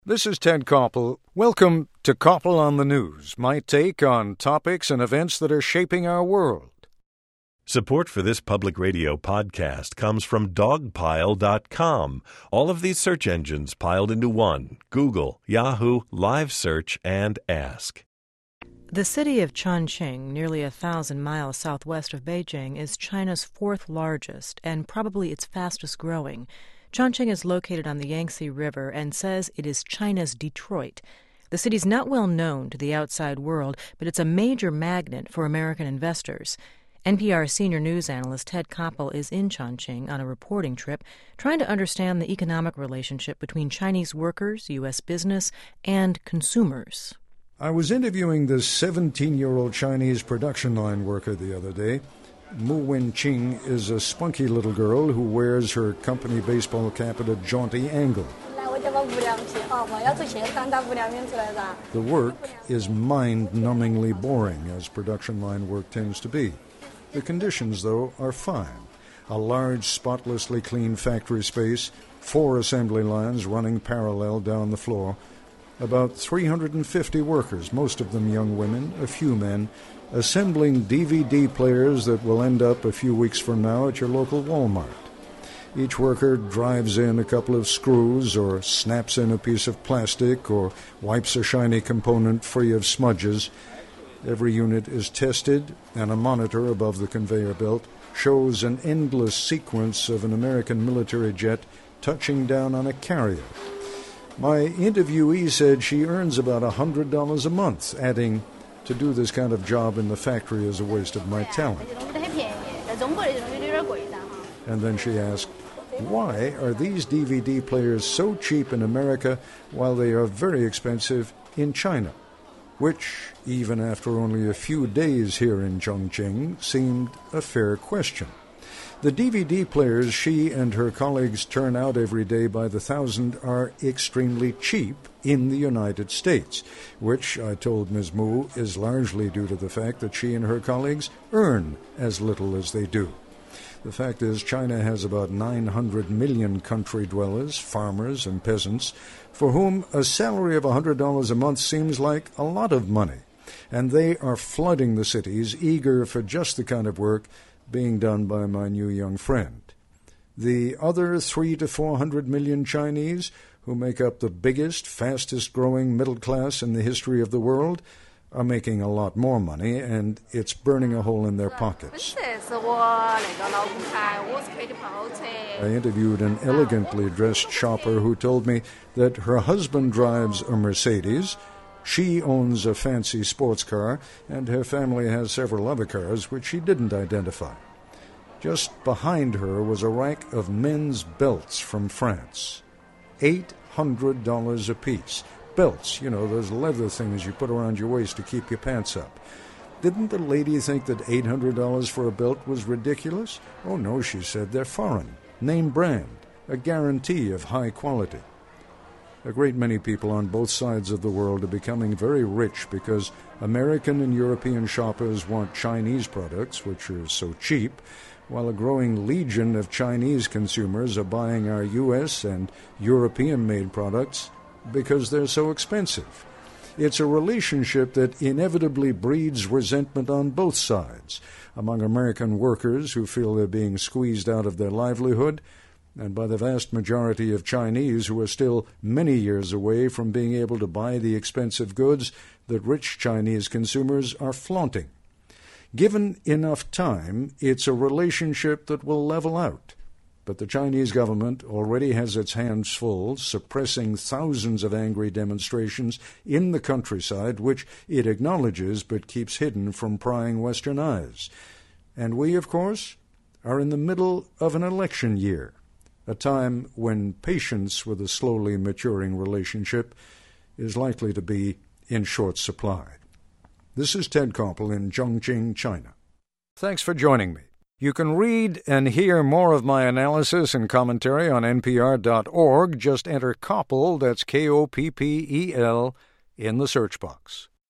This is Ted Koppel. Welcome to Koppel on the News, my take on topics and events that are shaping our world. Support for this public radio podcast comes from Dogpile.com. All of these search engines piled into one: Google, Yahoo, Live Search, and Ask. The city of Chongqing, nearly 1,000 miles southwest of Beijing, is China's fourth largest and probably its fastest growing. Chongqing is located on the Yangtze River and says it is China's Detroit. The city's not well known to the outside world, but it's a major magnet for American investors. NPR senior news analyst Ted Koppel is in Chongqing on a reporting trip, trying to understand the economic relationship between Chinese workers, U.S. business, and consumers. I was interviewing this 17-year-old Chinese production line worker the other day. Mu Wenqing is a spunky little girl who wears her company baseball cap at a jaunty angle. The work is mind-numbingly boring, as production line work tends to be. The conditions, though, are fine. A large, spotlessly clean factory space, 4 assembly lines running parallel down the floor, about 350 workers, most of them young women, a few men, assembling DVD players that will end up a few weeks from now at your local Walmart. Each worker drives in a couple of screws or snaps in a piece of plastic or wipes a shiny component free of smudges. Every unit is tested, and a monitor above the conveyor belt shows an endless sequence of an American military jet touching down on a carrier. My interviewee said she earns about $100 a month, adding, "To do this kind of job in the factory is a waste of my talent." And then she asked, why are these DVD players so cheap in America while they are very expensive in China? Which, even after only a few days here in Chongqing, seemed a fair question. The DVD players she and her colleagues turn out every day by the thousand are extremely cheap in the United States, which, I told Ms. Mu, is largely due to the fact that she and her colleagues earn as little as they do. The fact is, China has about 900 million country dwellers, farmers and peasants, for whom a salary of $100 a month seems like a lot of money, and they are flooding the cities, eager for just the kind of work being done by my new young friend. The other 300 to 400 million Chinese, who make up the biggest, fastest-growing middle class in the history of the world, are making a lot more money, and it's burning a hole in their pockets. I interviewed an elegantly dressed shopper who told me that her husband drives a Mercedes, she owns a fancy sports car, and her family has several other cars which she didn't identify. Just behind her was a rack of men's belts from France. $800 apiece. Belts, those leather things you put around your waist to keep your pants up. Didn't the lady think that $800 for a belt was ridiculous? Oh no, she said, they're foreign, name brand, a guarantee of high quality. A great many people on both sides of the world are becoming very rich because American and European shoppers want Chinese products, which are so cheap, while a growing legion of Chinese consumers are buying our U.S. and European-made products because they're so expensive. It's a relationship that inevitably breeds resentment on both sides, among American workers who feel they're being squeezed out of their livelihood, and by the vast majority of Chinese who are still many years away from being able to buy the expensive goods that rich Chinese consumers are flaunting. Given enough time, it's a relationship that will level out. But the Chinese government already has its hands full suppressing thousands of angry demonstrations in the countryside, which it acknowledges but keeps hidden from prying Western eyes. And we, of course, are in the middle of an election year, a time when patience with a slowly maturing relationship is likely to be in short supply. This is Ted Koppel in Chongqing, China. Thanks for joining me. You can read and hear more of my analysis and commentary on NPR.org. Just enter Koppel, that's Koppel, in the search box.